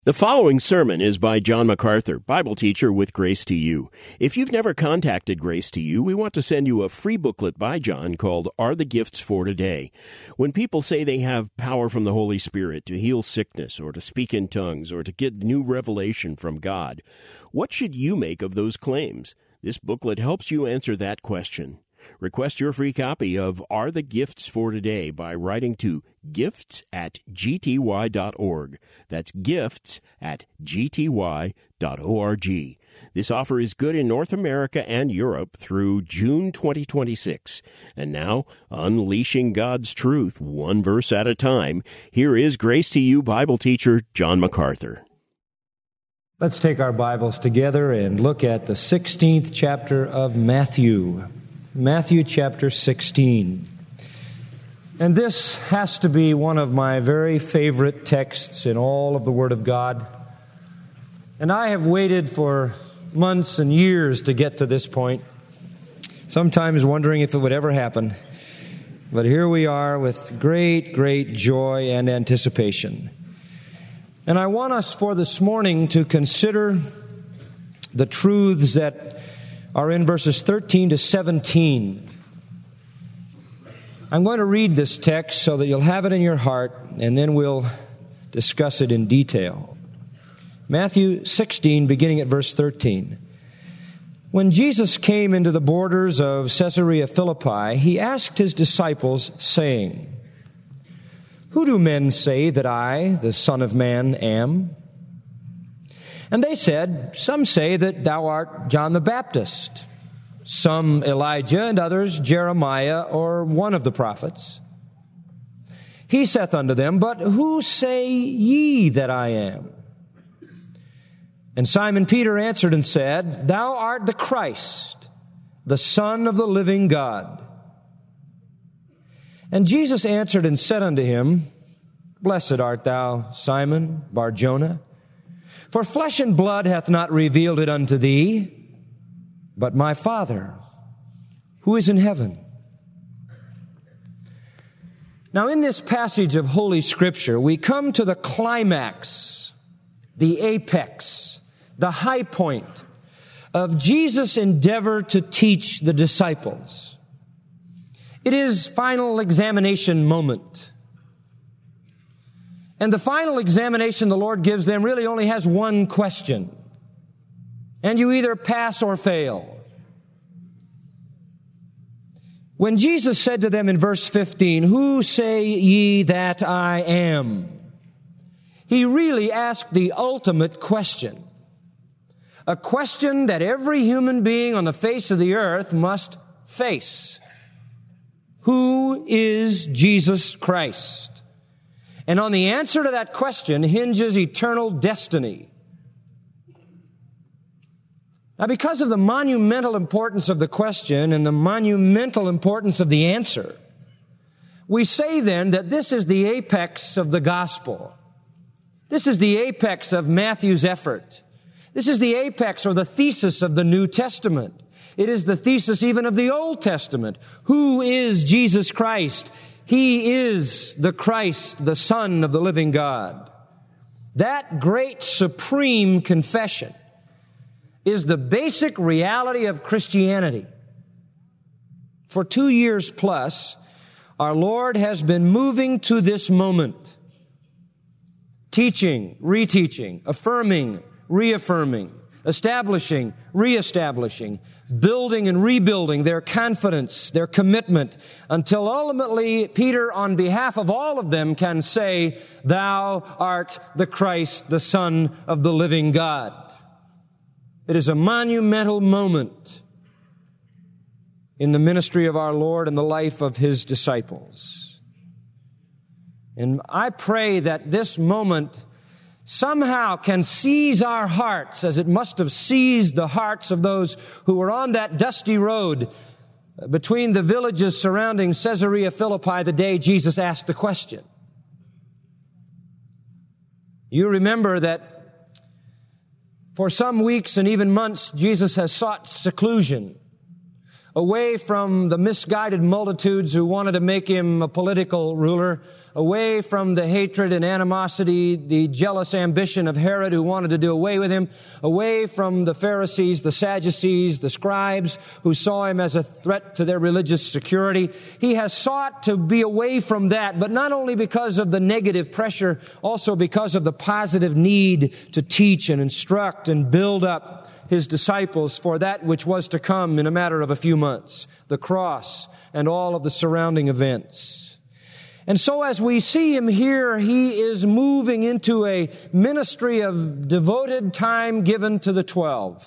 The following sermon is by John MacArthur, Bible teacher with Grace to You. If you've never contacted Grace to You, we want to send you a free booklet by John called Are the Gifts for Today? When people say they have power from the Holy Spirit to heal sickness or to speak in tongues or to get new revelation from God, what should you make of those claims? This booklet helps you answer that question. Request your free copy of Are the Gifts for Today by writing to gifts@gty.org. That's gifts@gty.org. This offer is good in North America and Europe through June 2026. And now, unleashing God's truth one verse at a time, here is Grace to You Bible teacher John MacArthur. Let's take our Bibles together and look at the 16th chapter of Matthew. Matthew chapter 16. And this has to be one of my very favorite texts in all of the Word of God. And I have waited for months and years to get to this point, sometimes wondering if it would ever happen. But here we are with great, great joy and anticipation. And I want us for this morning to consider the truths that are in verses 13 to 17. I'm going to read this text so that you'll have it in your heart, and then we'll discuss it in detail. Matthew 16, beginning at verse 13. When Jesus came into the borders of Caesarea Philippi, he asked his disciples, saying, "Who do men say that I, the Son of Man, am?" And they said, "Some say that thou art John the Baptist, some Elijah, and others Jeremiah or one of the prophets." He saith unto them, "But who say ye that I am?" And Simon Peter answered and said, "Thou art the Christ, the Son of the living God." And Jesus answered and said unto him, "Blessed art thou, Simon Bar-Jonah, for flesh and blood hath not revealed it unto thee, but my Father, who is in heaven." Now, in this passage of Holy Scripture, we come to the climax, the apex, the high point of Jesus' endeavor to teach the disciples. It is final examination moment. And the final examination the Lord gives them really only has one question. And you either pass or fail. When Jesus said to them in verse 15, "Who say ye that I am?" He really asked the ultimate question. A question that every human being on the face of the earth must face. Who is Jesus Christ? And on the answer to that question hinges eternal destiny. Now, because of the monumental importance of the question and the monumental importance of the answer, we say then that this is the apex of the gospel. This is the apex of Matthew's effort. This is the apex or the thesis of the New Testament. It is the thesis even of the Old Testament. Who is Jesus Christ? He is the Christ, the Son of the living God. That great supreme confession is the basic reality of Christianity. For 2 years plus, our Lord has been moving to this moment, teaching, reteaching, affirming, reaffirming, establishing, reestablishing, building and rebuilding their confidence, their commitment, until ultimately Peter, on behalf of all of them, can say, "Thou art the Christ, the Son of the living God." It is a monumental moment in the ministry of our Lord and the life of His disciples. And I pray that this moment somehow can seize our hearts as it must have seized the hearts of those who were on that dusty road between the villages surrounding Caesarea Philippi the day Jesus asked the question. You remember that for some weeks and even months, Jesus has sought seclusion, away from the misguided multitudes who wanted to make him a political ruler, away from the hatred and animosity, the jealous ambition of Herod who wanted to do away with him, away from the Pharisees, the Sadducees, the scribes who saw him as a threat to their religious security. He has sought to be away from that, but not only because of the negative pressure, also because of the positive need to teach and instruct and build up his disciples for that which was to come in a matter of a few months, the cross and all of the surrounding events. And so as we see him here, he is moving into a ministry of devoted time given to the 12.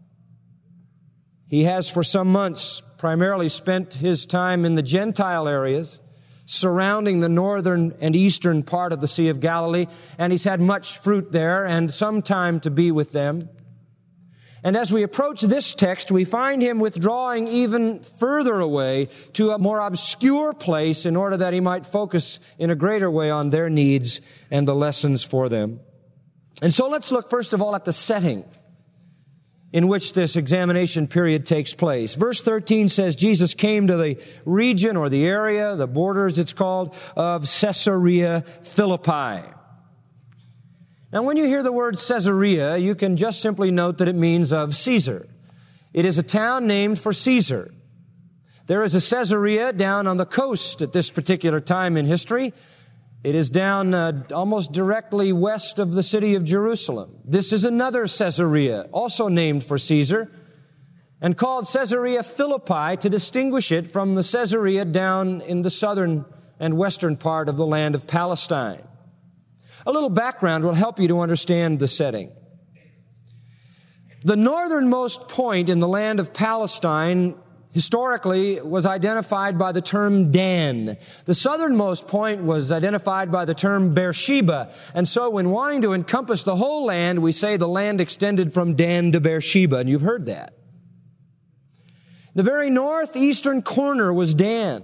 He has for some months primarily spent his time in the Gentile areas surrounding the northern and eastern part of the Sea of Galilee, and he's had much fruit there and some time to be with them. And as we approach this text, we find him withdrawing even further away to a more obscure place in order that he might focus in a greater way on their needs and the lessons for them. And so let's look first of all at the setting in which this examination period takes place. Verse 13 says, Jesus came to the region or the area, the borders it's called, of Caesarea Philippi. Now, when you hear the word Caesarea, you can just simply note that it means of Caesar. It is a town named for Caesar. There is a Caesarea down on the coast at this particular time in history. It is down almost directly west of the city of Jerusalem. This is another Caesarea, also named for Caesar, and called Caesarea Philippi to distinguish it from the Caesarea down in the southern and western part of the land of Palestine. A little background will help you to understand the setting. The northernmost point in the land of Palestine historically was identified by the term Dan. The southernmost point was identified by the term Beersheba. And so when wanting to encompass the whole land, we say the land extended from Dan to Beersheba, and you've heard that. The very northeastern corner was Dan.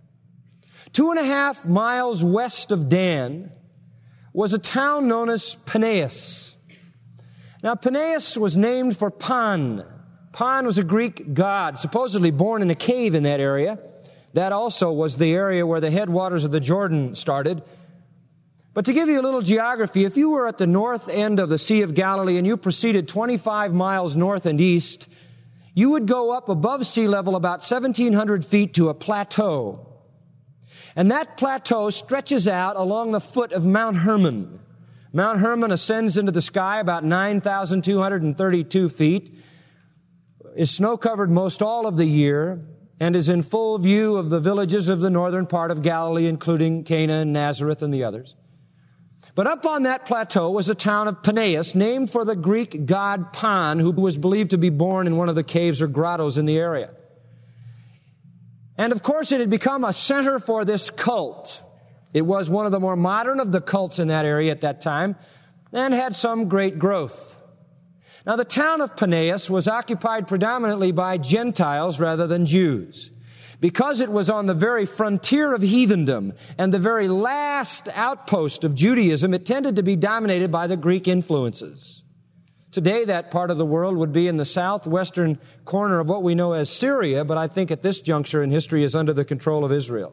2.5 miles west of Dan was a town known as Peneus. Now, Peneus was named for Pan. Pan was a Greek god, supposedly born in a cave in that area. That also was the area where the headwaters of the Jordan started. But to give you a little geography, if you were at the north end of the Sea of Galilee and you proceeded 25 miles north and east, you would go up above sea level about 1,700 feet to a plateau. And that plateau stretches out along the foot of Mount Hermon. Mount Hermon ascends into the sky about 9,232 feet, is snow-covered most all of the year, and is in full view of the villages of the northern part of Galilee, including Cana and Nazareth and the others. But up on that plateau was a town of Peneus, named for the Greek god Pan, who was believed to be born in one of the caves or grottos in the area. And of course, it had become a center for this cult. It was one of the more modern of the cults in that area at that time and had some great growth. Now, the town of Peneus was occupied predominantly by Gentiles rather than Jews. Because it was on the very frontier of heathendom and the very last outpost of Judaism, it tended to be dominated by the Greek influences. Today, that part of the world would be in the southwestern corner of what we know as Syria, but I think at this juncture in history is under the control of Israel.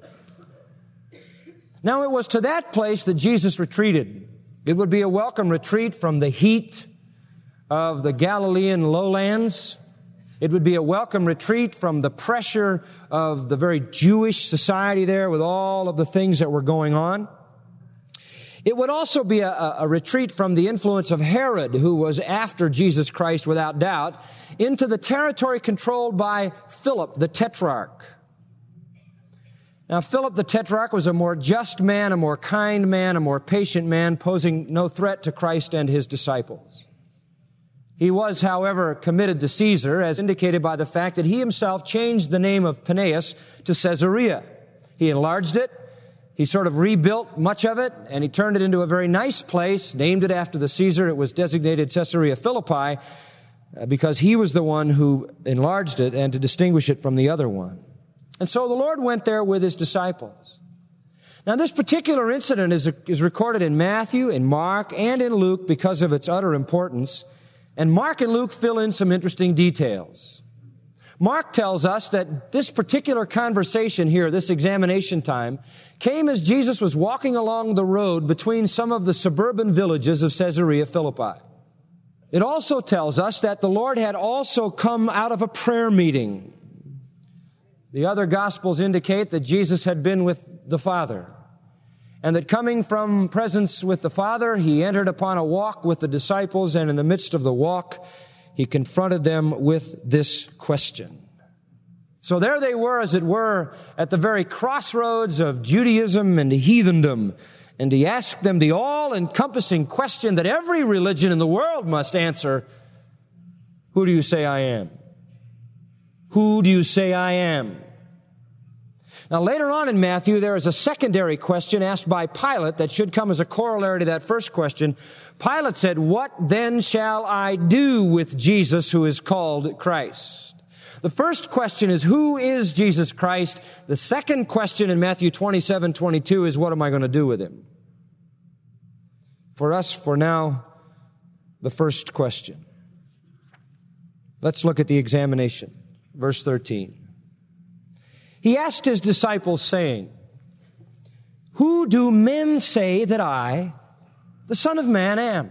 Now, it was to that place that Jesus retreated. It would be a welcome retreat from the heat of the Galilean lowlands. It would be a welcome retreat from the pressure of the very Jewish society there with all of the things that were going on. It would also be a retreat from the influence of Herod, who was after Jesus Christ without doubt, into the territory controlled by Philip the Tetrarch. Now, Philip the Tetrarch was a more just man, a more kind man, a more patient man, posing no threat to Christ and his disciples. He was, however, committed to Caesar, as indicated by the fact that he himself changed the name of Peneus to Caesarea. He enlarged it. He sort of rebuilt much of it, and he turned it into a very nice place, named it after the Caesar. It was designated Caesarea Philippi because he was the one who enlarged it and to distinguish it from the other one. And so the Lord went there with his disciples. Now, this particular incident is recorded in Matthew, in Mark, and in Luke because of its utter importance. And Mark and Luke fill in some interesting details. Mark tells us that this particular conversation here, this examination time, came as Jesus was walking along the road between some of the suburban villages of Caesarea Philippi. It also tells us that the Lord had also come out of a prayer meeting. The other Gospels indicate that Jesus had been with the Father, and that coming from presence with the Father, He entered upon a walk with the disciples, and in the midst of the walk, He confronted them with this question. So there they were, as it were, at the very crossroads of Judaism and heathendom. And He asked them the all-encompassing question that every religion in the world must answer: who do you say I am? Who do you say I am? Now, later on in Matthew, there is a secondary question asked by Pilate that should come as a corollary to that first question. Pilate said, "What then shall I do with Jesus who is called Christ?" The first question is, who is Jesus Christ? The second question in Matthew 27:22 is, what am I going to do with Him? For us, for now, the first question. Let's look at the examination. Verse 13. He asked His disciples, saying, "Who do men say that I, the Son of Man, am?"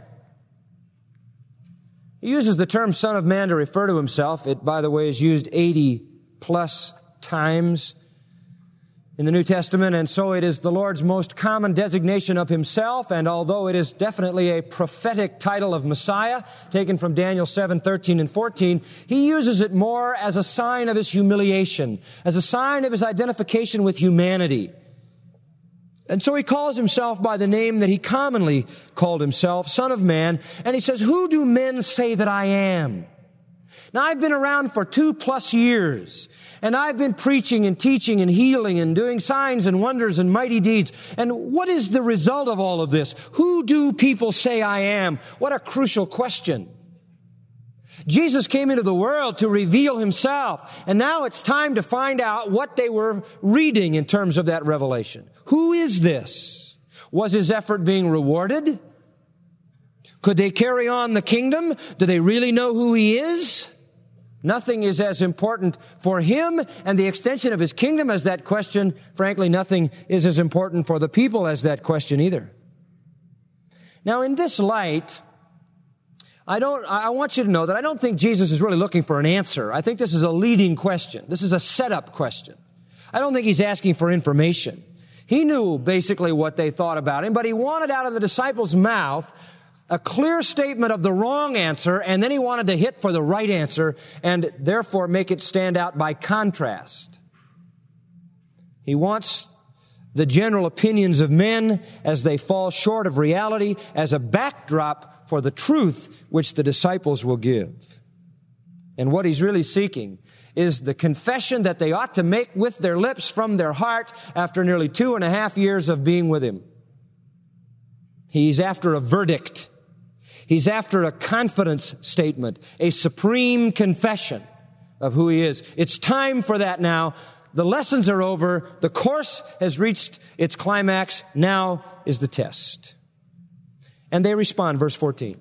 He uses the term Son of Man to refer to Himself. It, by the way, is used 80+ times in the New Testament, and so it is the Lord's most common designation of Himself, and although it is definitely a prophetic title of Messiah, taken from Daniel 7:13 and 14, He uses it more as a sign of His humiliation, as a sign of His identification with humanity. And so He calls Himself by the name that He commonly called Himself, Son of Man, and He says, "Who do men say that I am?" Now, I've been around for 2+ years, and I've been preaching and teaching and healing and doing signs and wonders and mighty deeds. And what is the result of all of this? Who do people say I am? What a crucial question. Jesus came into the world to reveal Himself, and now it's time to find out what they were reading in terms of that revelation. Who is this? Was His effort being rewarded? Could they carry on the kingdom? Do they really know who He is? Nothing is as important for Him and the extension of His kingdom as that question. Frankly, nothing is as important for the people as that question either. Now, in this light, I want you to know that I don't think Jesus is really looking for an answer. I think this is a leading question. This is a setup question. I don't think He's asking for information. He knew basically what they thought about Him, but He wanted out of the disciples' mouth a clear statement of the wrong answer, and then He wanted to hit for the right answer and therefore make it stand out by contrast. He wants the general opinions of men as they fall short of reality as a backdrop for the truth which the disciples will give. And what He's really seeking is the confession that they ought to make with their lips from their heart after nearly 2.5 years of being with Him. He's after a verdict. He's after a confidence statement, a supreme confession of who He is. It's time for that now. The lessons are over. The course has reached its climax. Now is the test. And they respond, verse 14.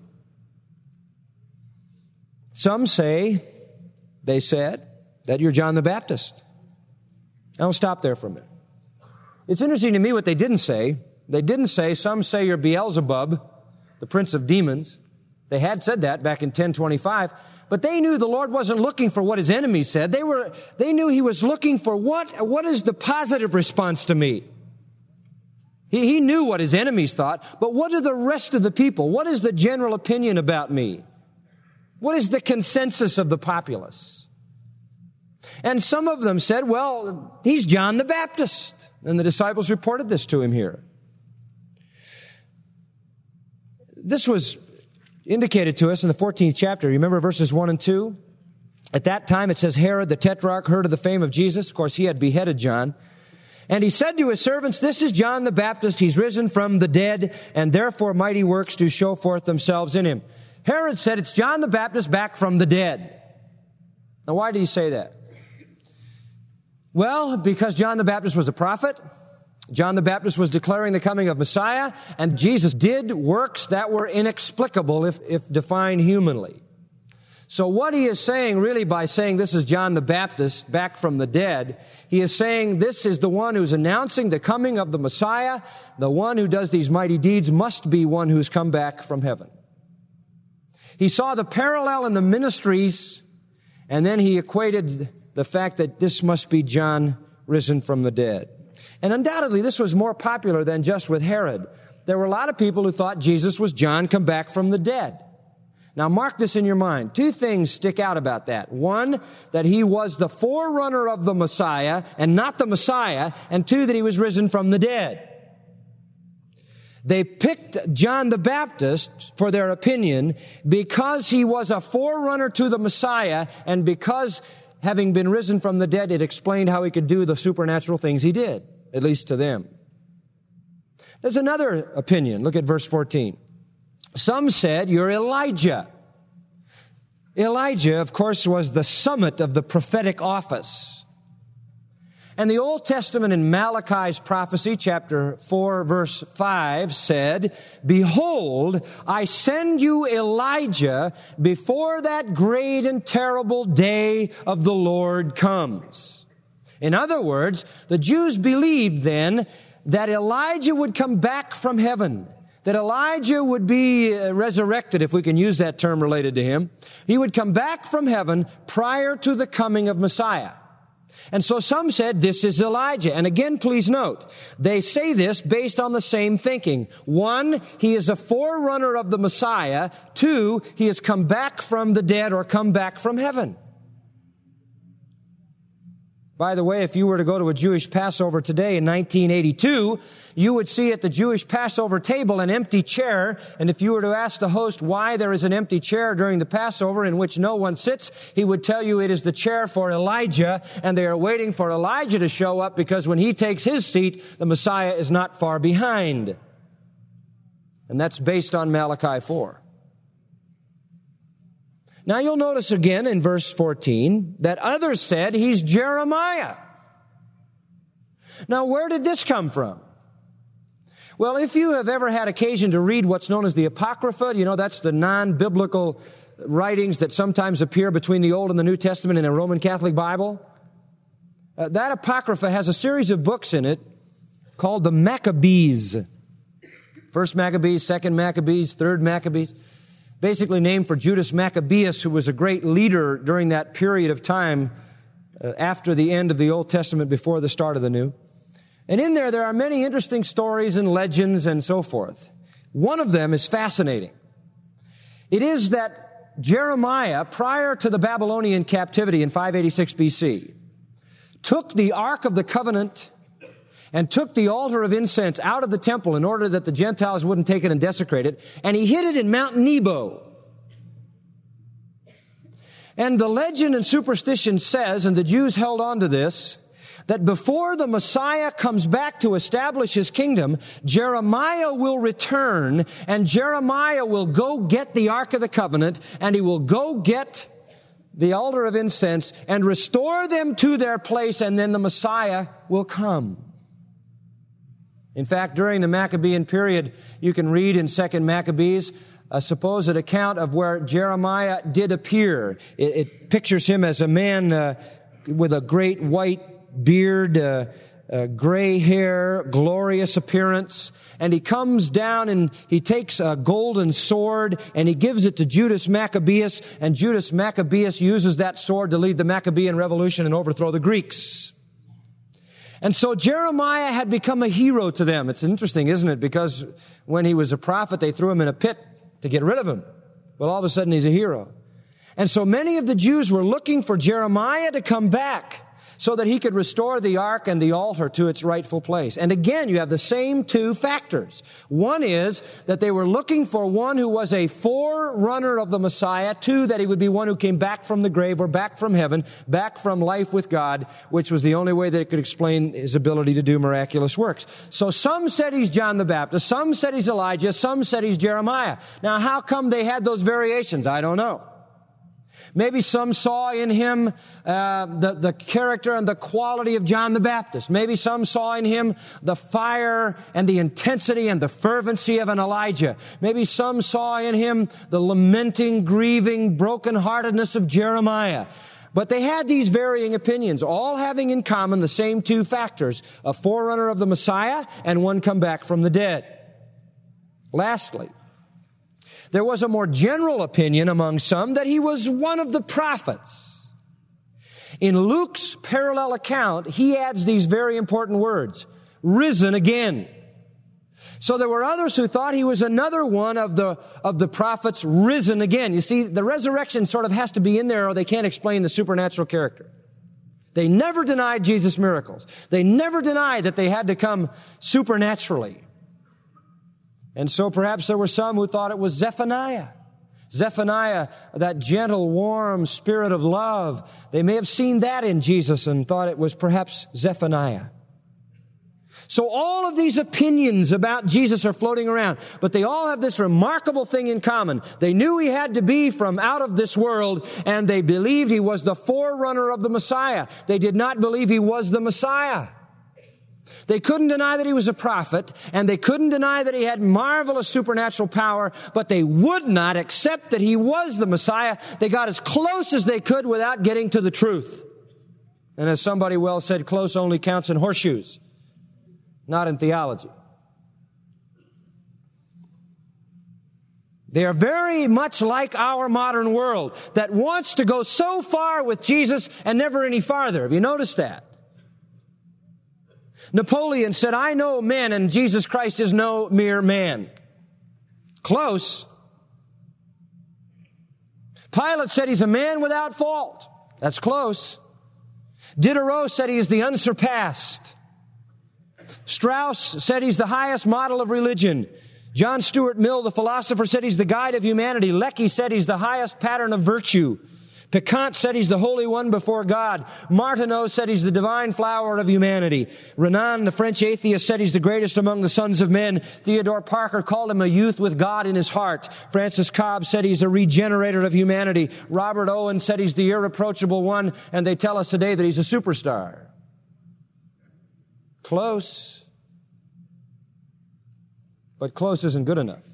Some say, they said, that you're John the Baptist. Now, we'll stop there for a minute. It's interesting to me what they didn't say. They didn't say, some say you're Beelzebub, the prince of demons. They had said that back in 10:25, but they knew the Lord wasn't looking for what His enemies said. They knew He was looking for what is the positive response to me? He knew what His enemies thought, but what do the rest of the people? What is the general opinion about me? What is the consensus of the populace? And some of them said, well, He's John the Baptist. And the disciples reported this to Him here. This was indicated to us in the 14th chapter. Remember verses 1 and 2? At that time, it says, Herod the Tetrarch heard of the fame of Jesus. Of course, he had beheaded John. And he said to his servants, this is John the Baptist. He's risen from the dead, and therefore mighty works do show forth themselves in him. Herod said, it's John the Baptist back from the dead. Now, why did he say that? Well, because John the Baptist was a prophet. John the Baptist was declaring the coming of Messiah, and Jesus did works that were inexplicable if defined humanly. So what he is saying really by saying this is John the Baptist back from the dead, he is saying this is the one who's announcing the coming of the Messiah. The one who does these mighty deeds must be one who's come back from heaven. He saw the parallel in the ministries, and then he equated the fact that this must be John risen from the dead. And undoubtedly this was more popular than just with Herod. There were a lot of people who thought Jesus was John come back from the dead. Now mark this in your mind. Two things stick out about that. One, that he was the forerunner of the Messiah and not the Messiah. And two, that he was risen from the dead. They picked John the Baptist for their opinion because he was a forerunner to the Messiah, and because having been risen from the dead, it explained how he could do the supernatural things he did, at least to them. There's another opinion. Look at verse 14. Some said, you're Elijah. Elijah, of course, was the summit of the prophetic office. And the Old Testament in Malachi's prophecy, chapter 4, verse 5, said, behold, I send you Elijah before that great and terrible day of the Lord comes. In other words, the Jews believed then that Elijah would come back from heaven, that Elijah would be resurrected, if we can use that term related to him. He would come back from heaven prior to the coming of Messiah. And so some said, this is Elijah. And again, please note, they say this based on the same thinking. One, he is a forerunner of the Messiah. Two, he has come back from the dead or come back from heaven. By the way, if you were to go to a Jewish Passover today in 1982, you would see at the Jewish Passover table an empty chair. And if you were to ask the host why there is an empty chair during the Passover in which no one sits, he would tell you it is the chair for Elijah, and they are waiting for Elijah to show up because when he takes his seat, the Messiah is not far behind. And that's based on Malachi 4. Now you'll notice again in verse 14 that others said he's Jeremiah. Now where did this come from? Well, if you have ever had occasion to read what's known as the Apocrypha, you know that's the non-biblical writings that sometimes appear between the Old and the New Testament in a Roman Catholic Bible. That Apocrypha has a series of books in it called the Maccabees. First Maccabees, Second Maccabees, Third Maccabees. Basically named for Judas Maccabeus, who was a great leader during that period of time after the end of the Old Testament, before the start of the New. And in there are many interesting stories and legends and so forth. One of them is fascinating. It is that Jeremiah, prior to the Babylonian captivity in 586 BC, took the Ark of the Covenant and took the altar of incense out of the temple in order that the Gentiles wouldn't take it and desecrate it, and he hid it in Mount Nebo. And the legend and superstition says, and the Jews held on to this, that before the Messiah comes back to establish his kingdom, Jeremiah will return, and Jeremiah will go get the Ark of the Covenant, and he will go get the altar of incense and restore them to their place, and then the Messiah will come. In fact, during the Maccabean period, you can read in 2 Maccabees a supposed account of where Jeremiah did appear. It pictures him as a man with a great white beard, gray hair, glorious appearance. And he comes down and he takes a golden sword and he gives it to Judas Maccabeus. And Judas Maccabeus uses that sword to lead the Maccabean revolution and overthrow the Greeks. And so Jeremiah had become a hero to them. It's interesting, isn't it? Because when he was a prophet, they threw him in a pit to get rid of him. Well, all of a sudden, he's a hero. And so many of the Jews were looking for Jeremiah to come back so that he could restore the ark and the altar to its rightful place. And again, you have the same two factors. One is that they were looking for one who was a forerunner of the Messiah. Two, that he would be one who came back from the grave or back from heaven, back from life with God, which was the only way that it could explain his ability to do miraculous works. So some said he's John the Baptist, some said he's Elijah, some said he's Jeremiah. Now, how come they had those variations? I don't know. Maybe some saw in him the character and the quality of John the Baptist. Maybe some saw in him the fire and the intensity and the fervency of an Elijah. Maybe some saw in him the lamenting, grieving, brokenheartedness of Jeremiah. But they had these varying opinions, all having in common the same two factors: a forerunner of the Messiah and one come back from the dead. Lastly, there was a more general opinion among some that he was one of the prophets. In Luke's parallel account, he adds these very important words: risen again. So there were others who thought he was another one of the prophets risen again. You see, the resurrection sort of has to be in there or they can't explain the supernatural character. They never denied Jesus' miracles. They never denied that they had to come supernaturally. And so perhaps there were some who thought it was Zephaniah. Zephaniah, that gentle, warm spirit of love. They may have seen that in Jesus and thought it was perhaps Zephaniah. So all of these opinions about Jesus are floating around, but they all have this remarkable thing in common. They knew he had to be from out of this world, and they believed he was the forerunner of the Messiah. They did not believe he was the Messiah. They couldn't deny that he was a prophet, and they couldn't deny that he had marvelous supernatural power, but they would not accept that he was the Messiah. They got as close as they could without getting to the truth. And as somebody well said, close only counts in horseshoes, not in theology. They are very much like our modern world that wants to go so far with Jesus and never any farther. Have you noticed that? Napoleon said, I know men and Jesus Christ is no mere man. Close. Pilate said he's a man without fault. That's close. Diderot said he is the unsurpassed. Strauss said he's the highest model of religion. John Stuart Mill, the philosopher, said he's the guide of humanity. Lecky said he's the highest pattern of virtue. Piquant said he's the Holy One before God. Martineau said he's the divine flower of humanity. Renan, the French atheist, said he's the greatest among the sons of men. Theodore Parker called him a youth with God in his heart. Francis Cobb said he's a regenerator of humanity. Robert Owen said he's the irreproachable one, and they tell us today that he's a superstar. Close. But close isn't good enough.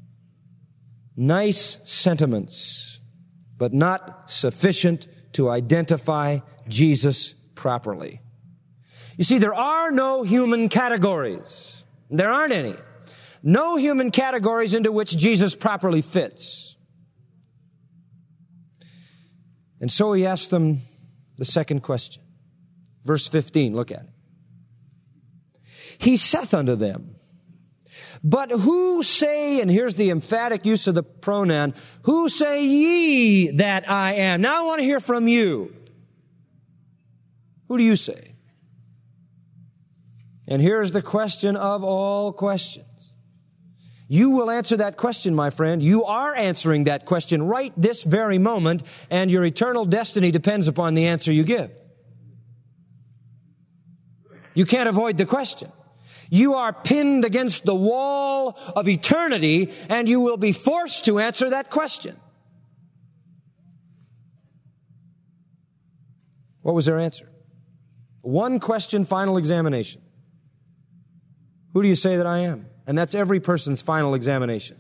Nice sentiments, but not sufficient to identify Jesus properly. You see, there are no human categories. There aren't any. No human categories into which Jesus properly fits. And so he asked them the second question. Verse 15, look at it. He saith unto them, but who say, and here's the emphatic use of the pronoun, who say ye that I am? Now I want to hear from you. Who do you say? And here's the question of all questions. You will answer that question, my friend. You are answering that question right this very moment, and your eternal destiny depends upon the answer you give. You can't avoid the question. You are pinned against the wall of eternity, and you will be forced to answer that question. What was their answer? One question, final examination. Who do you say that I am? And that's every person's final examination.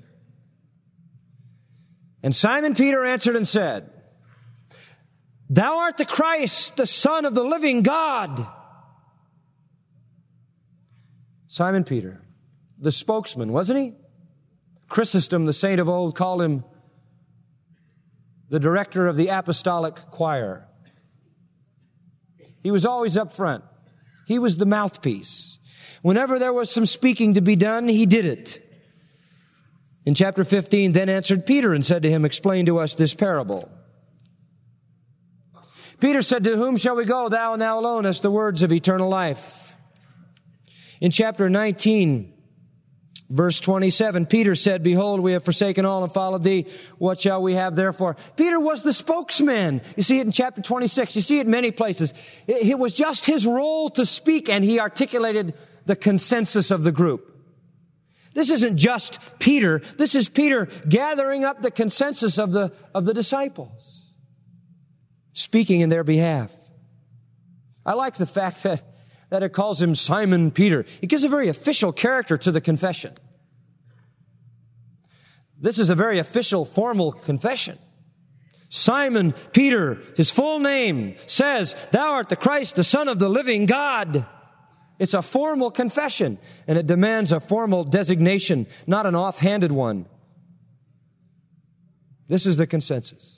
And Simon Peter answered and said, Thou art the Christ, the Son of the living God. Simon Peter, the spokesman, wasn't he? Chrysostom, the saint of old, called him the director of the apostolic choir. He was always up front. He was the mouthpiece. Whenever there was some speaking to be done, he did it. In chapter 15, then answered Peter and said to him, Explain to us this parable. Peter said, To whom shall we go? Thou and thou alone hast the words of eternal life. In chapter 19, verse 27, Peter said, Behold, we have forsaken all and followed thee. What shall we have therefore? Peter was the spokesman. You see it in chapter 26. You see it in many places. It was just his role to speak, and he articulated the consensus of the group. This isn't just Peter. This is Peter gathering up the consensus of the disciples. speaking in their behalf. I like the fact that it calls him Simon Peter. It gives a very official character to the confession. This is a very official, formal confession. Simon Peter, his full name, says, "Thou art the Christ, the Son of the living God." It's a formal confession, and it demands a formal designation, not an offhanded one. This is the consensus.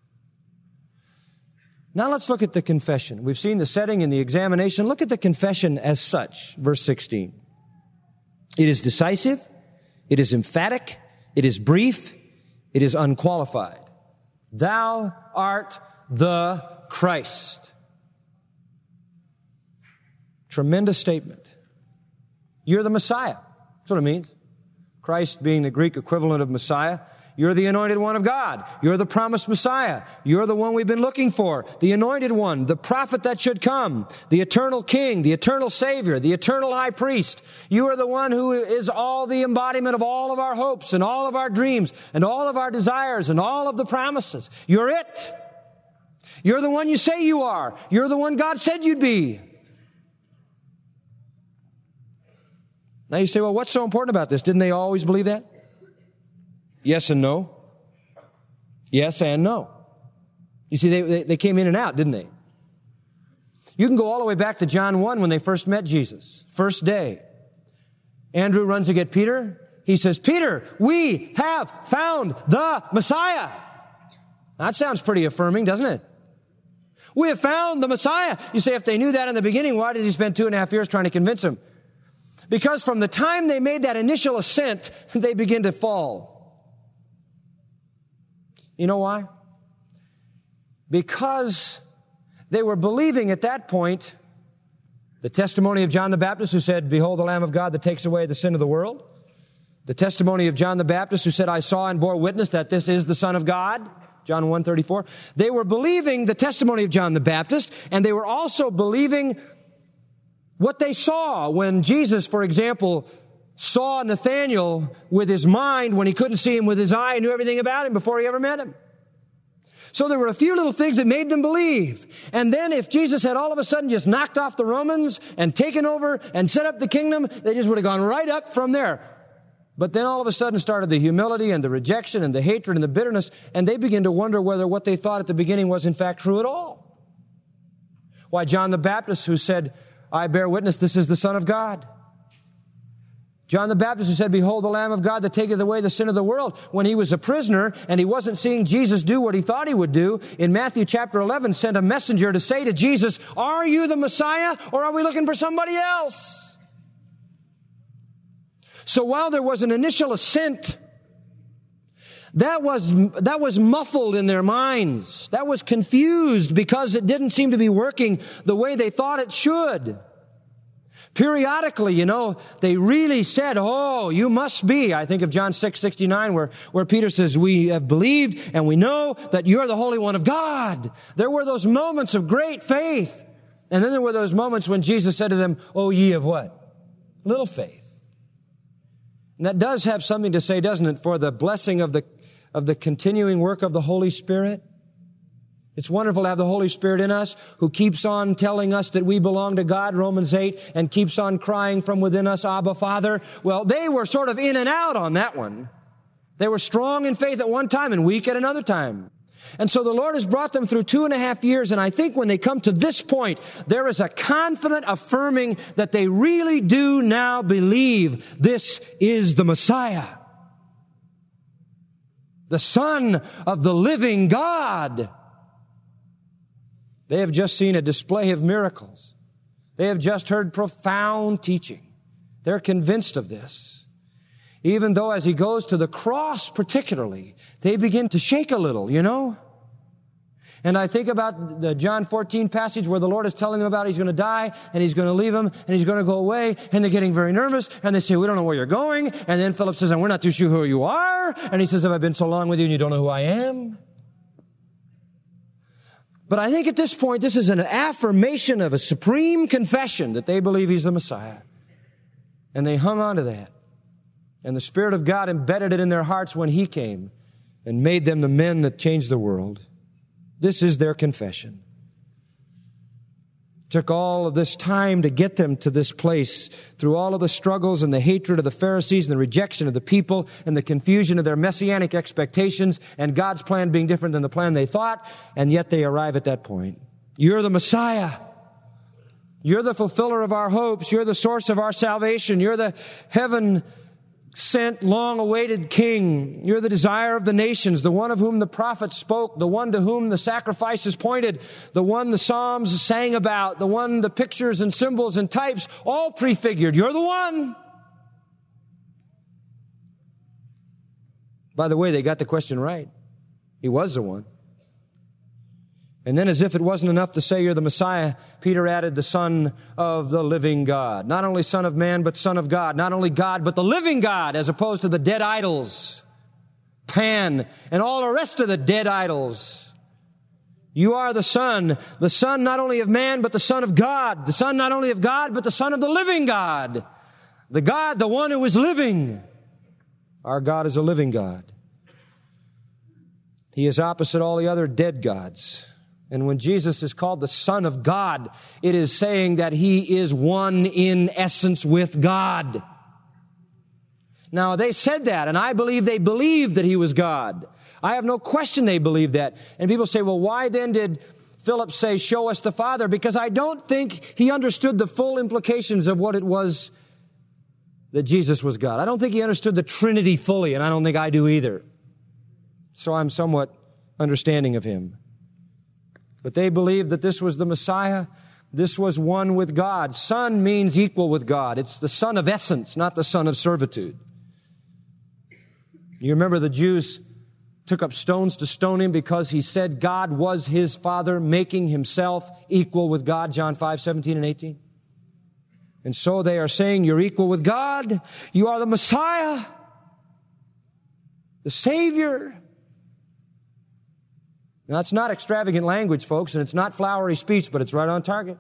Now let's look at the confession. We've seen the setting and the examination. Look at the confession as such, verse 16. It is decisive, it is emphatic, it is brief, it is unqualified. Thou art the Christ. Tremendous statement. You're the Messiah. That's what it means. Christ being the Greek equivalent of Messiah. You're the anointed one of God. You're the promised Messiah. You're the one we've been looking for. The anointed one, the prophet that should come, the eternal King, the eternal Savior, the eternal High Priest. You are the one who is all the embodiment of all of our hopes and all of our dreams and all of our desires and all of the promises. You're it. You're the one you say you are. You're the one God said you'd be. Now you say, well, what's so important about this? Didn't they always believe that? Yes and no. Yes and no. You see, they came in and out, didn't they? You can go all the way back to John 1 when they first met Jesus. First day. Andrew runs to get Peter. He says, "Peter, we have found the Messiah." That sounds pretty affirming, doesn't it? We have found the Messiah. You say, if they knew that in the beginning, why did he spend 2.5 years trying to convince them? Because from the time they made that initial ascent, they begin to fall. You know why? Because they were believing at that point the testimony of John the Baptist, who said, "Behold the Lamb of God that takes away the sin of the world." The testimony of John the Baptist, who said, "I saw and bore witness that this is the Son of God." John 1:34. They were believing the testimony of John the Baptist, and they were also believing what they saw when Jesus, for example, saw Nathanael with his mind when he couldn't see him with his eye and knew everything about him before he ever met him. So there were a few little things that made them believe. And then if Jesus had all of a sudden just knocked off the Romans and taken over and set up the kingdom, they just would have gone right up from there. But then all of a sudden started the humility and the rejection and the hatred and the bitterness, and they began to wonder whether what they thought at the beginning was in fact true at all. Why, John the Baptist, who said, "I bear witness, this is the Son of God." John the Baptist, who said, "Behold the Lamb of God that taketh away the sin of the world," when he was a prisoner and he wasn't seeing Jesus do what he thought he would do, in Matthew chapter 11 sent a messenger to say to Jesus, "Are you the Messiah, or are we looking for somebody else?" So while there was an initial assent, that was muffled in their minds. That was confused because it didn't seem to be working the way they thought it should. Periodically, they really said, "Oh, you must be." I think of John 6:69 where Peter says, "We have believed and we know that you're the Holy One of God." There were those moments of great faith. And then there were those moments when Jesus said to them, "Oh, ye of what? Little faith." And that does have something to say, doesn't it, for the blessing of the continuing work of the Holy Spirit? It's wonderful to have the Holy Spirit in us, who keeps on telling us that we belong to God, Romans 8, and keeps on crying from within us, "Abba, Father." Well, they were sort of in and out on that one. They were strong in faith at one time and weak at another time. And so the Lord has brought them through 2.5 years, and I think when they come to this point, there is a confident affirming that they really do now believe this is the Messiah, the Son of the living God. They have just seen a display of miracles. They have just heard profound teaching. They're convinced of this. Even though as he goes to the cross particularly, they begin to shake a little, And I think about the John 14 passage where the Lord is telling them about he's going to die and he's going to leave them and he's going to go away, and they're getting very nervous and they say, "We don't know where you're going." And then Philip says, "And we're not too sure who you are." And he says, "Have I been so long with you and you don't know who I am?" But I think at this point, this is an affirmation of a supreme confession that they believe he's the Messiah. And they hung on to that. And the Spirit of God embedded it in their hearts when he came and made them the men that changed the world. This is their confession. Took all of this time to get them to this place through all of the struggles and the hatred of the Pharisees and the rejection of the people and the confusion of their messianic expectations and God's plan being different than the plan they thought, and yet they arrive at that point. You're the Messiah. You're the fulfiller of our hopes. You're the source of our salvation. You're the heaven-sent, long-awaited King. You're the desire of the nations, the one of whom the prophets spoke, the one to whom the sacrifices pointed, the one the Psalms sang about, the one the pictures and symbols and types all prefigured. You're the one. By the way, they got the question right. He was the one. And then, as if it wasn't enough to say you're the Messiah, Peter added the Son of the living God. Not only Son of Man, but Son of God. Not only God, but the living God, as opposed to the dead idols, Pan, and all the rest of the dead idols. You are the Son not only of man, but the Son of God. The Son not only of God, but the Son of the living God. The God, the one who is living. Our God is a living God. He is opposite all the other dead gods. And when Jesus is called the Son of God, it is saying that He is one in essence with God. Now, they said that, and I believe they believed that He was God. I have no question they believed that. And people say, well, why then did Philip say, show us the Father? Because I don't think he understood the full implications of what it was that Jesus was God. I don't think he understood the Trinity fully, and I don't think I do either. So I'm somewhat understanding of him. But they believed that this was the Messiah. This was one with God. Son means equal with God. It's the son of essence, not the son of servitude. You remember the Jews took up stones to stone him because he said God was his Father, making himself equal with God, John 5:17 and 18. And so they are saying, you're equal with God. You are the Messiah, the Savior. Now, it's not extravagant language, folks, and it's not flowery speech, but it's right on target.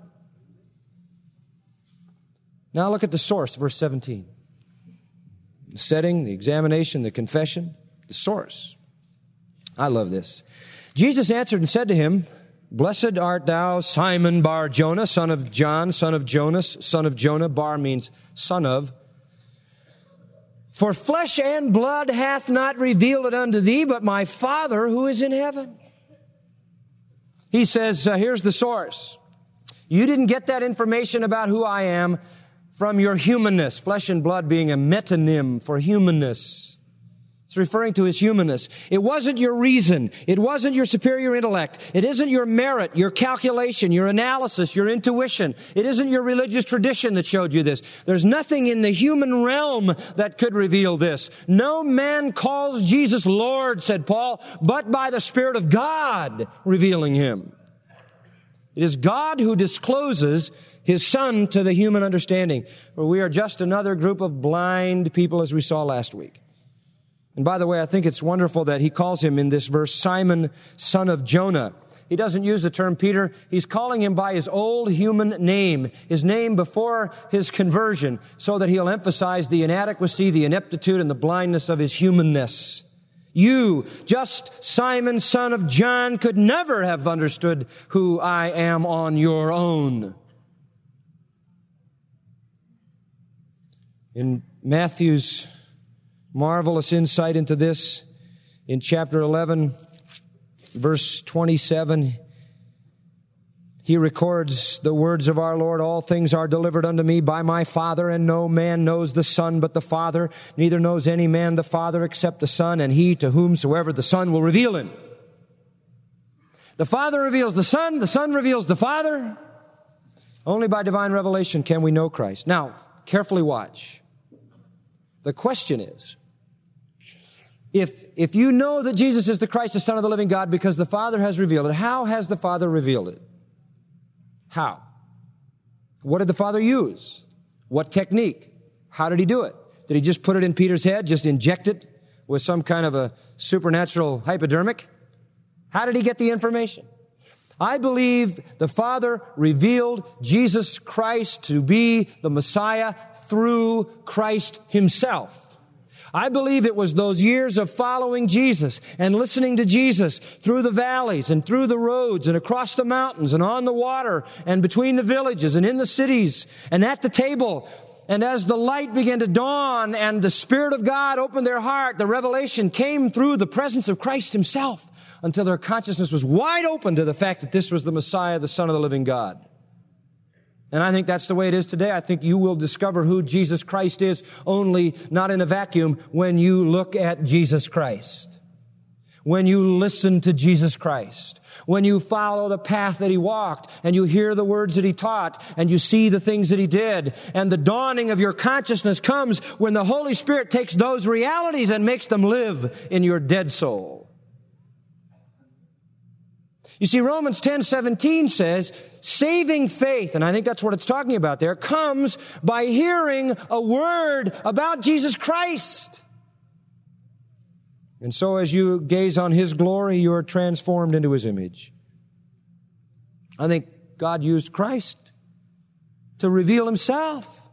Now look at the source, verse 17. The setting, the examination, the confession, the source. I love this. Jesus answered and said to him, Blessed art thou, Simon Bar-Jonah, son of John, son of Jonas, son of Jonah. Bar means son of. For flesh and blood hath not revealed it unto thee, but my Father who is in heaven. He says, here's the source. You didn't get that information about who I am from your humanness. Flesh and blood being a metonym for humanness. It's referring to his humanness. It wasn't your reason. It wasn't your superior intellect. It isn't your merit, your calculation, your analysis, your intuition. It isn't your religious tradition that showed you this. There's nothing in the human realm that could reveal this. No man calls Jesus Lord, said Paul, but by the Spirit of God revealing him. It is God who discloses his Son to the human understanding. For we are just another group of blind people, as we saw last week. And by the way, I think it's wonderful that he calls him in this verse, Simon, son of Jonah. He doesn't use the term Peter. He's calling him by his old human name, his name before his conversion, so that he'll emphasize the inadequacy, the ineptitude, and the blindness of his humanness. You, just Simon, son of John, could never have understood who I am on your own. In Matthew's marvelous insight into this, in chapter 11, verse 27, he records the words of our Lord, all things are delivered unto me by my Father, and no man knows the Son but the Father, neither knows any man the Father except the Son, and he to whomsoever the Son will reveal him. The Father reveals the Son reveals the Father. Only by divine revelation can we know Christ. Now, carefully watch. The question is, if you know that Jesus is the Christ, the Son of the living God, because the Father has revealed it, how has the Father revealed it? How? What did the Father use? What technique? How did he do it? Did he just put it in Peter's head, just inject it with some kind of a supernatural hypodermic? How did he get the information? I believe the Father revealed Jesus Christ to be the Messiah through Christ himself. I believe it was those years of following Jesus and listening to Jesus through the valleys and through the roads and across the mountains and on the water and between the villages and in the cities and at the table. And as the light began to dawn and the Spirit of God opened their heart, the revelation came through the presence of Christ Himself until their consciousness was wide open to the fact that this was the Messiah, the Son of the living God. And I think that's the way it is today. I think you will discover who Jesus Christ is only not in a vacuum when you look at Jesus Christ. When you listen to Jesus Christ. When you follow the path that He walked and you hear the words that He taught and you see the things that He did. And the dawning of your consciousness comes when the Holy Spirit takes those realities and makes them live in your dead soul. You see, Romans 10:17 says, saving faith, and I think that's what it's talking about there, comes by hearing a word about Jesus Christ. And so as you gaze on His glory, you are transformed into His image. I think God used Christ to reveal Himself.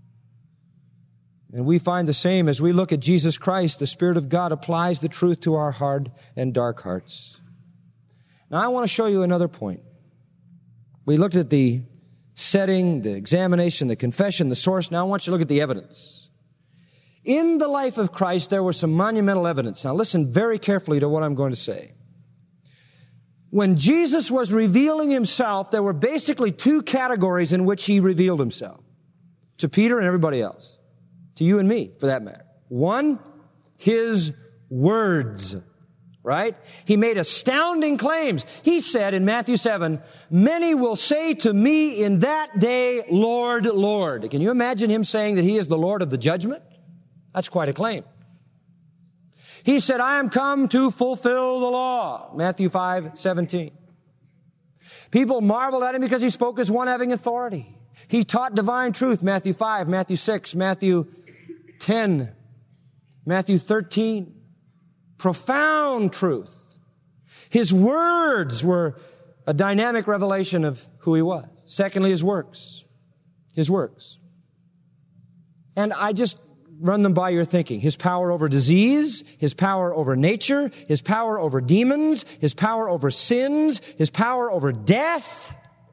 And we find the same as we look at Jesus Christ. The Spirit of God applies the truth to our hard and dark hearts. Now, I want to show you another point. We looked at the setting, the examination, the confession, the source. Now I want you to look at the evidence. In the life of Christ, there was some monumental evidence. Now listen very carefully to what I'm going to say. When Jesus was revealing Himself, there were basically two categories in which He revealed Himself. To Peter and everybody else. To you and me, for that matter. One, His words. Right? He made astounding claims. He said in Matthew 7, many will say to me in that day, Lord, Lord. Can you imagine Him saying that He is the Lord of the judgment? That's quite a claim. He said, I am come to fulfill the law. Matthew 5:17. People marveled at Him because He spoke as one having authority. He taught divine truth. Matthew 5, Matthew 6, Matthew 10, Matthew 13. Profound truth. His words were a dynamic revelation of who He was. Secondly, His works. His works. And I just run them by your thinking. His power over disease, His power over nature, His power over demons, His power over sins, His power over death.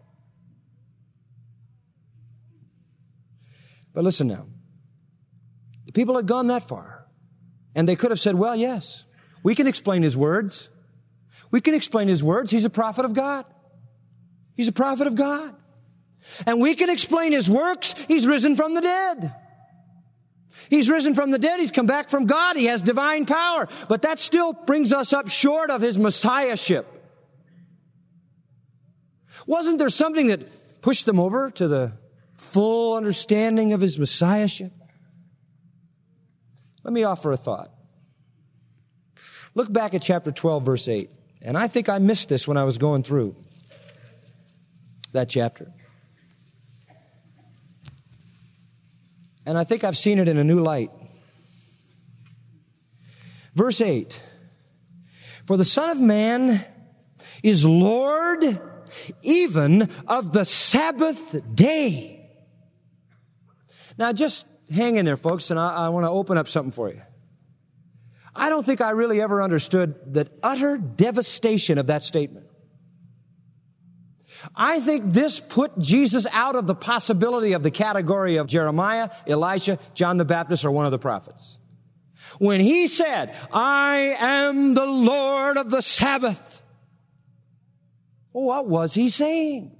But listen now. The people had gone that far. And they could have said, well, yes. We can explain His words. We can explain His words. He's a prophet of God. He's a prophet of God. And we can explain His works. He's risen from the dead. He's risen from the dead. He's come back from God. He has divine power. But that still brings us up short of His messiahship. Wasn't there something that pushed them over to the full understanding of His messiahship? Let me offer a thought. Look back at chapter 12, verse 8. And I think I missed this when I was going through that chapter. And I think I've seen it in a new light. Verse 8. For the Son of Man is Lord even of the Sabbath day. Now just hang in there, folks, and I want to open up something for you. I don't think I really ever understood the utter devastation of that statement. I think this put Jesus out of the possibility of the category of Jeremiah, Elisha, John the Baptist, or one of the prophets. When He said, I am the Lord of the Sabbath, what was He saying?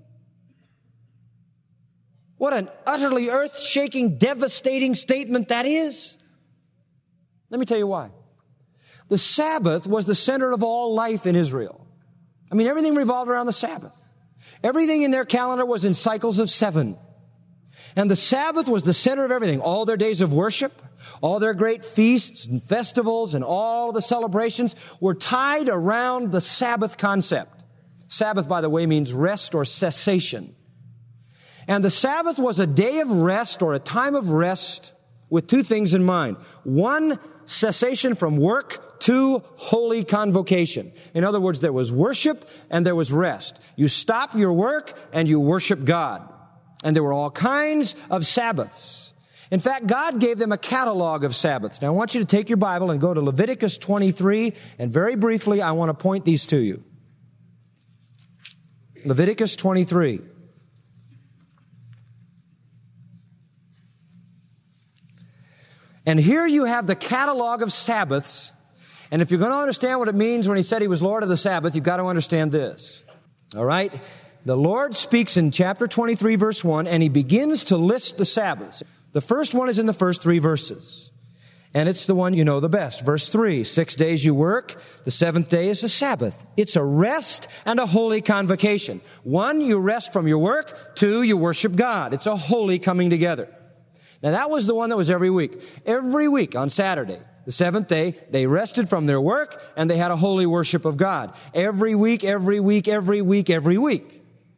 What an utterly earth-shaking, devastating statement that is. Let me tell you why. The Sabbath was the center of all life in Israel. I mean, everything revolved around the Sabbath. Everything in their calendar was in cycles of 7. And the Sabbath was the center of everything. All their days of worship, all their great feasts and festivals and all the celebrations were tied around the Sabbath concept. Sabbath, by the way, means rest or cessation. And the Sabbath was a day of rest or a time of rest with two things in mind. One, cessation from work. 2, holy convocation. In other words, there was worship and there was rest. You stop your work and you worship God. And there were all kinds of Sabbaths. In fact, God gave them a catalog of Sabbaths. Now, I want you to take your Bible and go to Leviticus 23, and very briefly, I want to point these to you. Leviticus 23. And here you have the catalog of Sabbaths. And if you're going to understand what it means when he said he was Lord of the Sabbath, you've got to understand this. All right? The Lord speaks in chapter 23, verse 1, and he begins to list the Sabbaths. The first one is in the first 3 verses. And it's the one you know the best. Verse 3, 6 days you work, the 7th day is a Sabbath. It's a rest and a holy convocation. 1, you rest from your work. 2, you worship God. It's a holy coming together. Now that was the one that was every week. Every week on Saturday, the 7th day, they rested from their work and they had a holy worship of God. Every week, every week, every week, every week.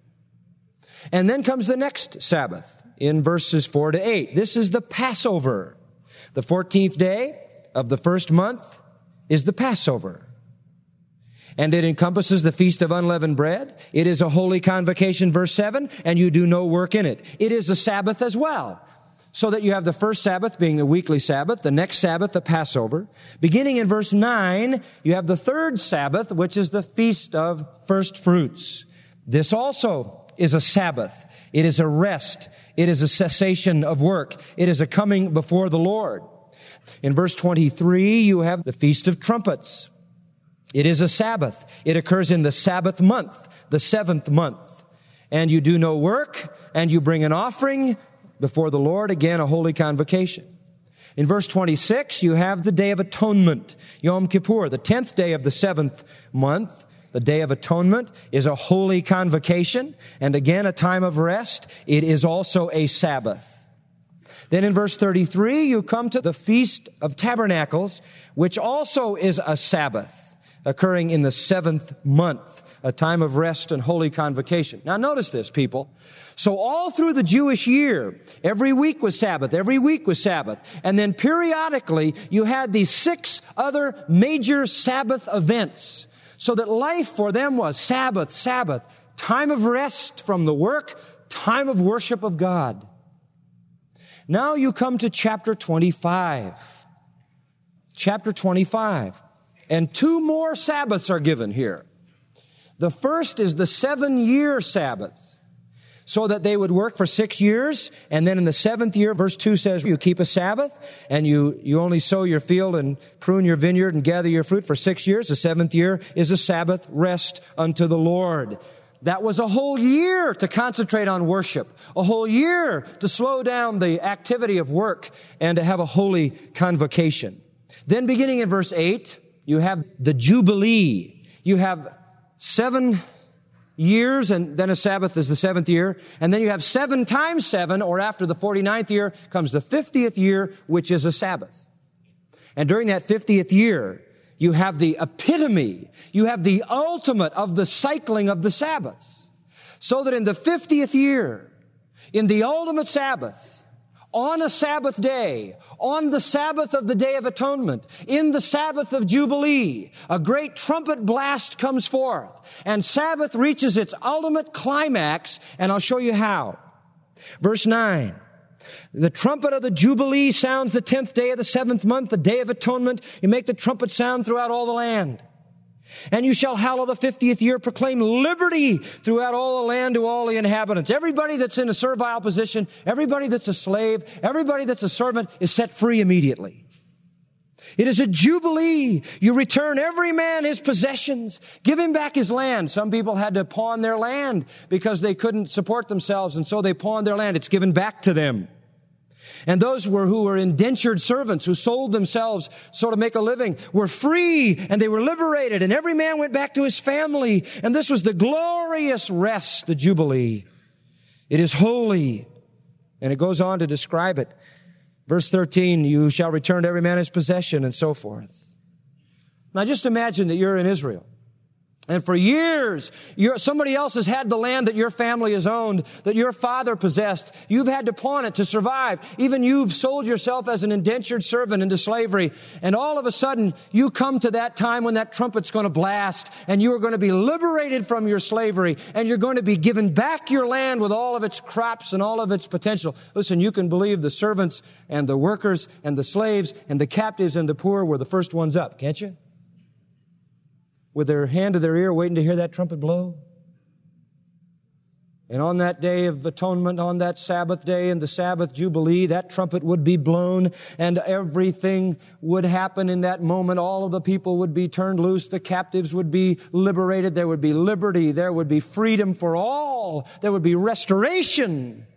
And then comes the next Sabbath in verses 4 to 8. This is the Passover. The 14th day of the first month is the Passover. And it encompasses the Feast of Unleavened Bread. It is a holy convocation, verse 7, and you do no work in it. It is a Sabbath as well. So that you have the first Sabbath being the weekly Sabbath, the next Sabbath, the Passover. Beginning in verse 9, you have the third Sabbath, which is the Feast of First Fruits. This also is a Sabbath. It is a rest. It is a cessation of work. It is a coming before the Lord. In verse 23, you have the Feast of Trumpets. It is a Sabbath. It occurs in the Sabbath month, the 7th month. And you do no work, and you bring an offering before the Lord, again, a holy convocation. In verse 26, you have the Day of Atonement, Yom Kippur, the 10th day of the 7th month. The Day of Atonement is a holy convocation, and again, a time of rest. It is also a Sabbath. Then in verse 33, you come to the Feast of Tabernacles, which also is a Sabbath, occurring in the 7th month, a time of rest and holy convocation. Now notice this, people. So all through the Jewish year, every week was Sabbath, every week was Sabbath. And then periodically, you had these 6 other major Sabbath events. So that life for them was Sabbath, Sabbath, time of rest from the work, time of worship of God. Now you come to chapter 25. Chapter 25. And 2 more Sabbaths are given here. The first is the 7-year Sabbath, so that they would work for 6 years, and then in the 7th year, verse 2 says, you keep a Sabbath, and you only sow your field and prune your vineyard and gather your fruit for 6 years. The 7th year is a Sabbath rest unto the Lord. That was a whole year to concentrate on worship, a whole year to slow down the activity of work and to have a holy convocation. Then beginning in verse 8, you have the Jubilee. You have 7 years, and then a Sabbath is the 7th year. And then you have 7 times 7, or after the 49th year comes the 50th year, which is a Sabbath. And during that 50th year, you have the epitome, you have the ultimate of the cycling of the Sabbaths. So that in the 50th year, in the ultimate Sabbath, on a Sabbath day, on the Sabbath of the Day of Atonement, in the Sabbath of Jubilee, a great trumpet blast comes forth, and Sabbath reaches its ultimate climax, and I'll show you how. Verse 9, the trumpet of the Jubilee sounds the 10th day of the 7th month, the Day of Atonement. You make the trumpet sound throughout all the land. And you shall hallow the 50th year, proclaim liberty throughout all the land to all the inhabitants. Everybody that's in a servile position, everybody that's a slave, everybody that's a servant is set free immediately. It is a jubilee. You return every man his possessions. Give him back his land. Some people had to pawn their land because they couldn't support themselves, and so they pawned their land. It's given back to them. And those who were indentured servants, who sold themselves so to make a living, were free, and they were liberated, and every man went back to his family. And this was the glorious rest, the Jubilee. It is holy. And it goes on to describe it. Verse 13, you shall return to every man his possession, and so forth. Now just imagine that you're in Israel, And for years, somebody else has had the land that your family has owned, that your father possessed. You've had to pawn it to survive. Even you've sold yourself as an indentured servant into slavery. And all of a sudden, you come to that time when that trumpet's going to blast, and you are going to be liberated from your slavery, and you're going to be given back your land with all of its crops and all of its potential. Listen, you can believe the servants and the workers and the slaves and the captives and the poor were the first ones up, can't you? With their hand to their ear, waiting to hear that trumpet blow. And on that day of atonement, on that Sabbath day and the Sabbath Jubilee, that trumpet would be blown and everything would happen in that moment. All of the people would be turned loose. The captives would be liberated. There would be liberty. There would be freedom for all. There would be restoration.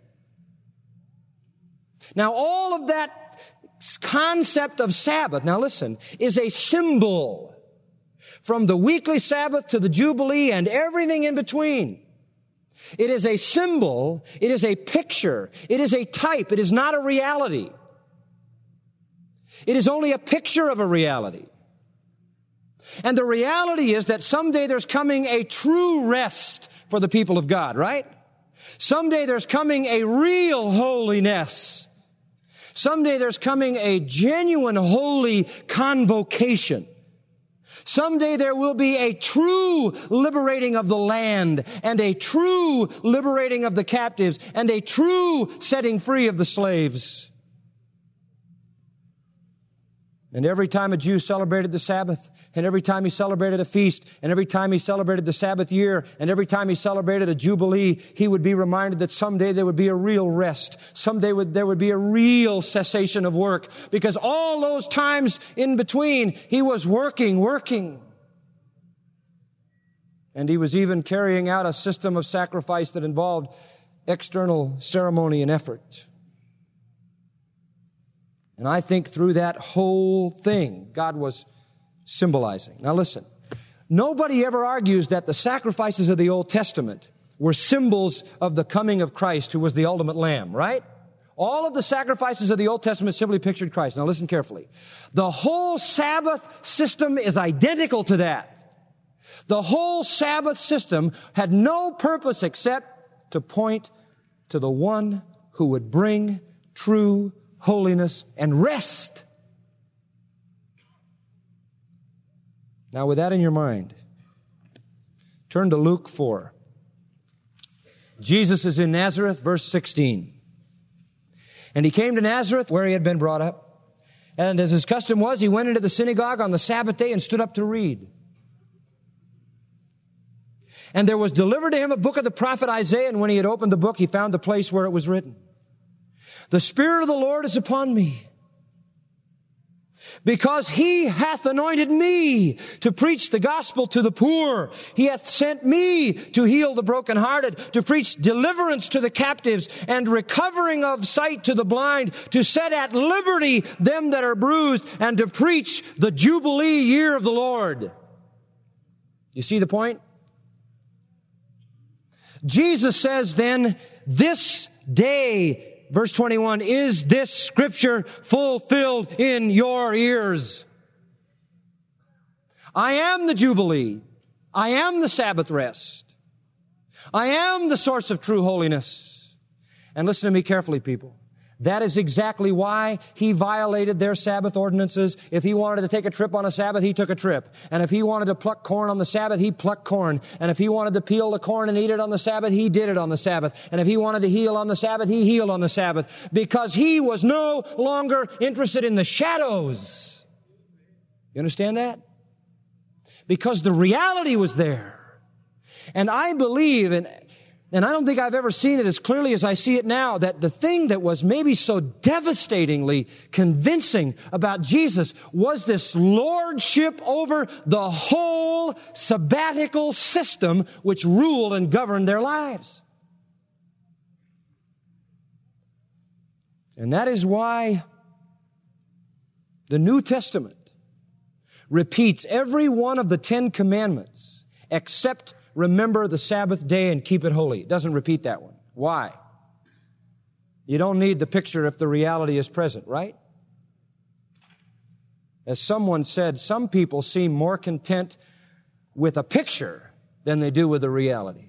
Now, all of that concept of Sabbath, now listen, is a symbol from the weekly Sabbath to the Jubilee and everything in between. It is a symbol. It is a picture. It is a type. It is not a reality. It is only a picture of a reality. And the reality is that someday there's coming a true rest for the people of God, right? Someday there's coming a real holiness. Someday there's coming a genuine holy convocation. Someday there will be a true liberating of the land and a true liberating of the captives and a true setting free of the slaves. And every time a Jew celebrated the Sabbath, and every time he celebrated a feast, and every time he celebrated the Sabbath year, and every time he celebrated a Jubilee, he would be reminded that someday there would be a real rest. Someday there would be a real cessation of work. Because all those times in between, he was working. And he was even carrying out a system of sacrifice that involved external ceremony and effort. And I think through that whole thing, God was symbolizing. Now listen, nobody ever argues that the sacrifices of the Old Testament were symbols of the coming of Christ, who was the ultimate lamb, right? All of the sacrifices of the Old Testament simply pictured Christ. Now listen carefully. The whole Sabbath system is identical to that. The whole Sabbath system had no purpose except to point to the one who would bring true holiness and rest. Now, with that in your mind, turn to Luke 4. Jesus is in Nazareth, verse 16. And he came to Nazareth, where he had been brought up. And as his custom was, he went into the synagogue on the Sabbath day and stood up to read. And there was delivered to him a book of the prophet Isaiah, and when he had opened the book, he found the place where it was written, "The Spirit of the Lord is upon me, because he hath anointed me to preach the gospel to the poor. He hath sent me to heal the brokenhearted, to preach deliverance to the captives, and recovering of sight to the blind, to set at liberty them that are bruised, and to preach the Jubilee year of the Lord." You see the point? Jesus says then, this day, verse 21, is this scripture fulfilled in your ears? I am the Jubilee. I am the Sabbath rest. I am the source of true holiness. And listen to me carefully, people. That is exactly why he violated their Sabbath ordinances. If he wanted to take a trip on a Sabbath, he took a trip. And if he wanted to pluck corn on the Sabbath, he plucked corn. And if he wanted to peel the corn and eat it on the Sabbath, he did it on the Sabbath. And if he wanted to heal on the Sabbath, he healed on the Sabbath. Because he was no longer interested in the shadows. You understand that? Because the reality was there. And I believe, and I don't think I've ever seen it as clearly as I see it now, that the thing that was maybe so devastatingly convincing about Jesus was this lordship over the whole sabbatical system which ruled and governed their lives. And that is why the New Testament repeats every one of the 10 commandments except remember the Sabbath day and keep it holy. It doesn't repeat that one. Why? You don't need the picture if the reality is present, right? As someone said, some people seem more content with a picture than they do with a reality.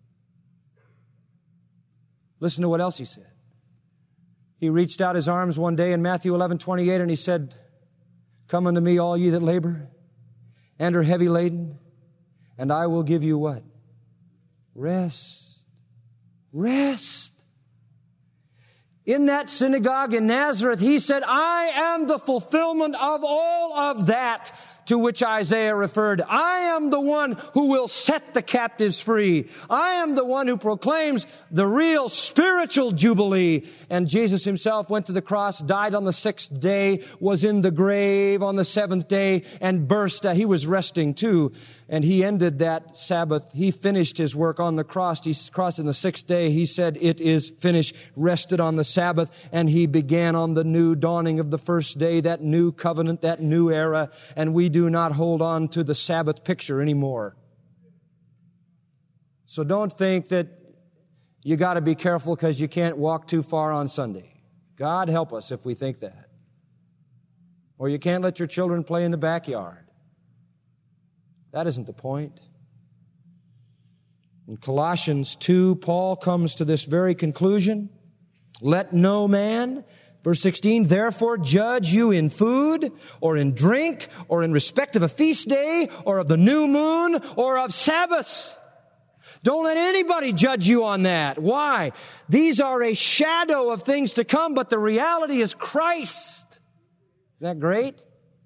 Listen to what else he said. He reached out his arms one day in Matthew 11:28, and he said, "Come unto me, all ye that labor and are heavy laden, and I will give you" what? Rest. Rest. In that synagogue in Nazareth, he said, "I am the fulfillment of all of that to which Isaiah referred. I am the one who will set the captives free. I am the one who proclaims the real spiritual jubilee." And Jesus himself went to the cross, died on the 6th day, was in the grave on the 7th day, and burst. He was resting too. And he ended that Sabbath. He finished his work on the cross. He crossed on the 6th day. He said, "It is finished," rested on the Sabbath, and he began on the new dawning of the first day, that new covenant, that new era. And we do not hold on to the Sabbath picture anymore. So don't think that you got to be careful because you can't walk too far on Sunday. God help us if we think that. Or you can't let your children play in the backyard. That isn't the point. In Colossians 2, Paul comes to this very conclusion. "Let no man," verse 16, "therefore judge you in food or in drink or in respect of a feast day or of the new moon or of Sabbaths." Don't let anybody judge you on that. Why? These are a shadow of things to come, but the reality is Christ. Isn't that great?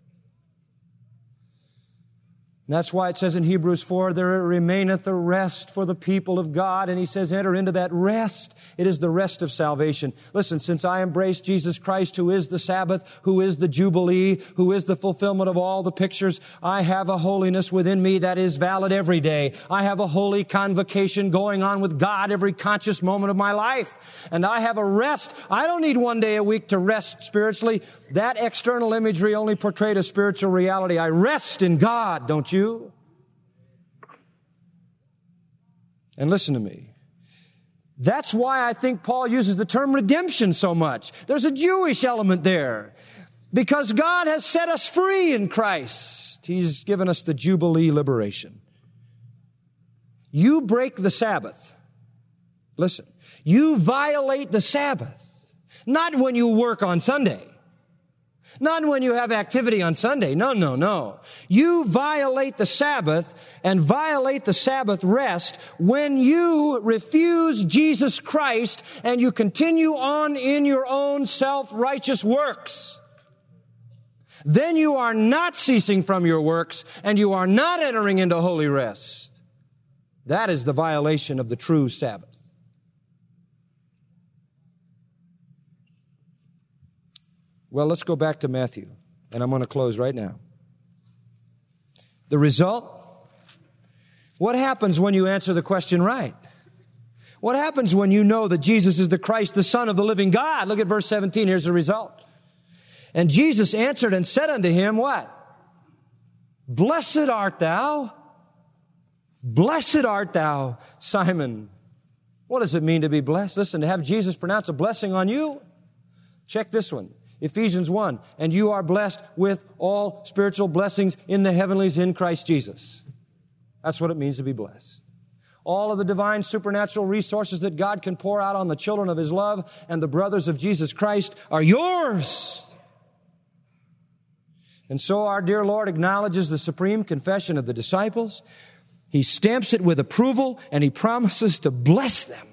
And that's why it says in Hebrews 4, "There remaineth a rest for the people of God." And he says, enter into that rest. It is the rest of salvation. Listen, since I embrace Jesus Christ, who is the Sabbath, who is the Jubilee, who is the fulfillment of all the pictures, I have a holiness within me that is valid every day. I have a holy convocation going on with God every conscious moment of my life. And I have a rest. I don't need one day a week to rest spiritually. That external imagery only portrayed a spiritual reality. I rest in God, don't you? And listen to me. That's why I think Paul uses the term redemption so much. There's a Jewish element there. Because God has set us free in Christ. He's given us the Jubilee liberation. You break the Sabbath. Listen, you violate the Sabbath. Not when you work on Sunday. Not when you have activity on Sunday. No. You violate the Sabbath and violate the Sabbath rest when you refuse Jesus Christ and you continue on in your own self-righteous works. Then you are not ceasing from your works and you are not entering into holy rest. That is the violation of the true Sabbath. Well, let's go back to Matthew, and I'm going to close right now. The result? What happens when you answer the question right? What happens when you know that Jesus is the Christ, the Son of the living God? Look at verse 17. Here's the result. "And Jesus answered and said unto him," what? "Blessed art thou. Blessed art thou, Simon." What does it mean to be blessed? Listen, to have Jesus pronounce a blessing on you. Check this one. Ephesians 1, "And you are blessed with all spiritual blessings in the heavenlies in Christ Jesus." That's what it means to be blessed. All of the divine supernatural resources that God can pour out on the children of His love and the brothers of Jesus Christ are yours. And so our dear Lord acknowledges the supreme confession of the disciples. He stamps it with approval and He promises to bless them.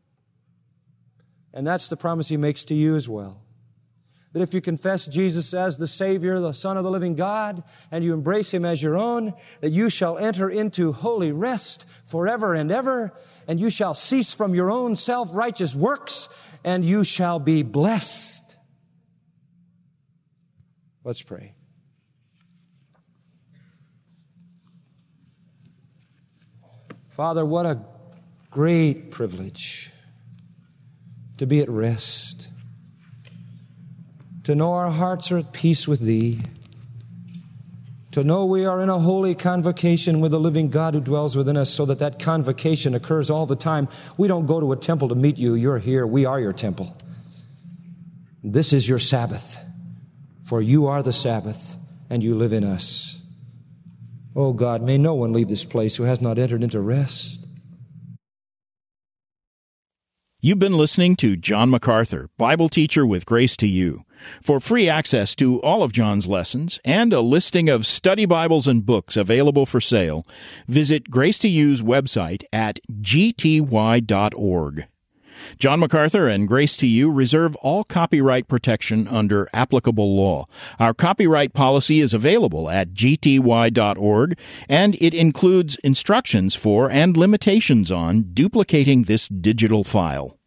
And that's the promise He makes to you as well. That if you confess Jesus as the Savior, the Son of the living God, and you embrace Him as your own, that you shall enter into holy rest forever and ever, and you shall cease from your own self-righteous works, and you shall be blessed. Let's pray. Father, what a great privilege to be at rest, to know our hearts are at peace with Thee, to know we are in a holy convocation with the living God who dwells within us, so that that convocation occurs all the time. We don't go to a temple to meet You. You're here. We are Your temple. This is Your Sabbath, for You are the Sabbath, and You live in us. Oh God, may no one leave this place who has not entered into rest. You've been listening to John MacArthur, Bible teacher with Grace to You. For free access to all of John's lessons and a listing of study Bibles and books available for sale, visit Grace to You's website at gty.org. John MacArthur and Grace to You reserve all copyright protection under applicable law. Our copyright policy is available at gty.org, and it includes instructions for and limitations on duplicating this digital file.